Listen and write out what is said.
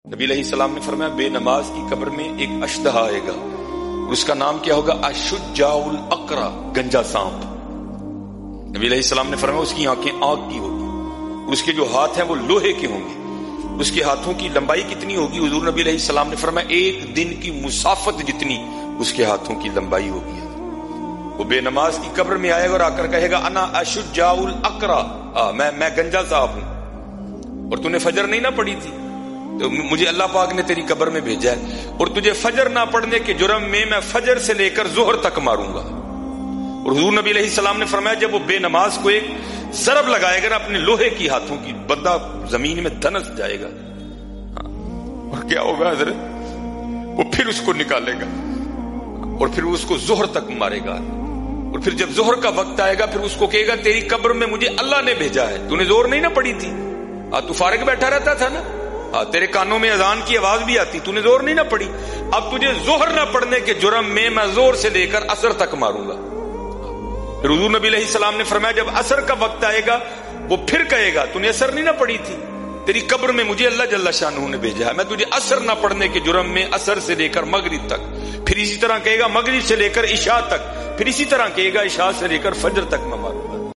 نبی علیہ السلام نے فرمایا بے نماز کی قبر میں ایک اشدہ آئے گا، اس کا نام کیا ہوگا؟ اشجاع الاقرا، گنجا سانپ۔ نبی علیہ السلام نے فرمایا اس کی آنکھیں آگ کی ہوگی، اس کے جو ہاتھ ہیں وہ لوہے کے ہوں گے، اس کے ہاتھوں کی لمبائی کتنی ہوگی؟ حضور نبی علیہ السلام نے فرمایا ایک دن کی مسافت جتنی اس کے ہاتھوں کی لمبائی ہوگی۔ وہ بے نماز کی قبر میں آئے گا اور آ کر کہے گا انا اشجاع الاقرا، میں گنجا سانپ ہوں، اور تو نے فجر نہیں نہ پڑھی تھی تو مجھے اللہ پاک نے تیری قبر میں بھیجا ہے، اور تجھے فجر نہ پڑھنے کے جرم میں فجر سے لے کر ظہر تک ماروں گا۔ اور حضور نبی علیہ السلام نے فرمایا جب وہ بے نماز کو ایک ضرب لگائے گا نا اپنے لوہے کی ہاتھوں کی، بندہ زمین میں دھنس جائے گا، اور کیا ہوگا حضرت؟ وہ پھر اس کو نکالے گا اور پھر اس کو ظہر تک مارے گا، اور پھر جب ظہر کا وقت آئے گا پھر اس کو کہے گا تیری قبر میں مجھے اللہ نے بھیجا ہے، تو نے زور نہیں نہ پڑی تھی، تو فارغ بیٹھا رہتا تھا نا، تیرے کانوں میں اذان کی آواز بھی آتی، تو نے زور نہیں نہ پڑی، اب تجھے ظہر نہ پڑھنے کے جرم میں زور سے لے کر عصر تک ماروں گا۔ پھر حضور نبی علیہ السلام نے فرمایا جب عصر کا وقت آئے گا وہ پھر کہے گا تو نے عصر نہیں نہ پڑھی تھی، تیری قبر میں مجھے اللہ جل شانہ نے بھیجا ہے، میں تجھے عصر نہ پڑھنے کے جرم میں عصر سے لے کر مغرب تک، پھر اسی طرح کہے گا مغرب سے لے کر عشاء تک، پھر اسی طرح کہے گا عشاء سے لے کر فجر تک میں ماروں۔